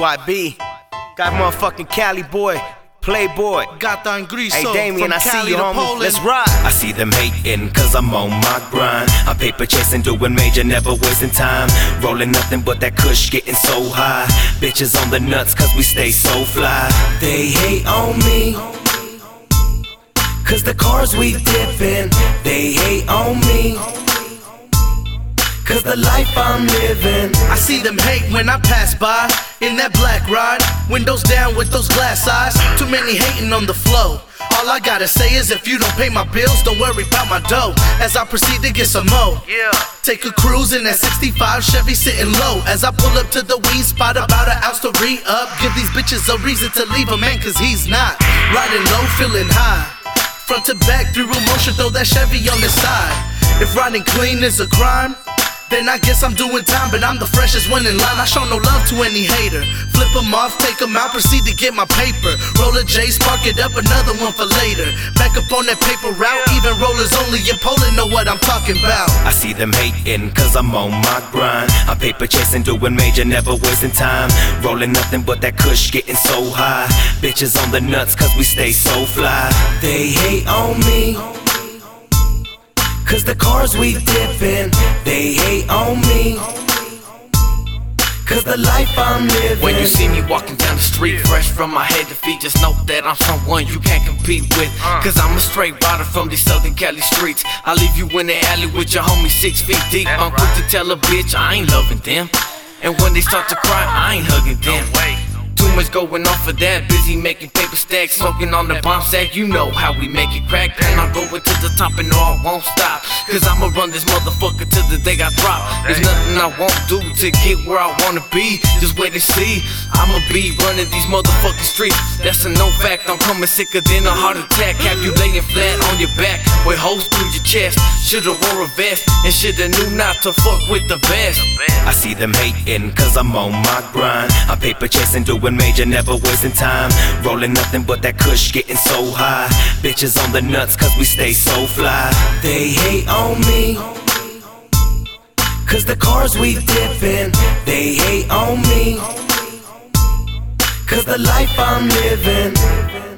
YB, got motherfucking Cali boy, Playboy, Gata and Griso. Hey Damien, from I see Cali you, to homie. Poland. Let's ride. I see them hating cause I'm on my grind. I'm paper chasing, doing major, never wasting time. Rolling nothing but that kush, getting so high. Bitches on the nuts cause we stay so fly. They hate on me cause the cars we dippin'. They hate on me cause the life I'm living. I see them hate when I pass by in that black ride, windows down with those glass eyes. Too many hating on the flow. All I gotta say is if you don't pay my bills, don't worry about my dough. As I proceed to get some more. Take a cruise in that 65 Chevy sitting low. As I pull up to the weed spot, about an ounce to re-up. Give these bitches a reason to leave a man cause he's not. Riding low, feeling high. Front to back through emotion, throw that Chevy on the side. If riding clean is a crime, then I guess I'm doing time, but I'm the freshest one in line. I show no love to any hater. Flip them off, take them out, proceed to get my paper. Roll a J, spark it up, another one for later. Back up on that paper route, even rollers only in Poland know what I'm talking about. I see them hating cause I'm on my grind. I'm paper chasing, doing major, never wasting time. Rolling nothing but that kush, getting so high. Bitches on the nuts cause we stay so fly. They hate on me cause the cars we dippin'. They hate on me cause the life I'm living. When you see me walking down the street, fresh from my head to feet, just know that I'm someone you can't compete with. Cause I'm a straight rider from these Southern Cali streets. I leave you in the alley with your homie 6 feet deep. I'm quick to tell a bitch I ain't loving them, and when they start to cry, I ain't hugging them. Too much going on for that, busy making paper stacks, smoking on the bomb sack. You know how we make it crack, and I'm going to the top and no, I won't stop. Cause I'ma run this motherfucker till the day I drop. There's nothing I won't do to get where I wanna be. Just wait and see, I'ma be running these motherfucking streets. That's a known fact, I'm coming sicker than a heart attack. Have you laying flat on your back with holes through your chest. Shoulda wore a vest and shoulda knew not to fuck with the best. I see them hating cause I'm on my grind. I'm paper chasing, doing major, never wasting time. Rolling nothing but that kush, getting so high. Bitches on the nuts cause we stay so fly. They hate on me cause the cars we dippin'. They hate on me cause the life I'm living.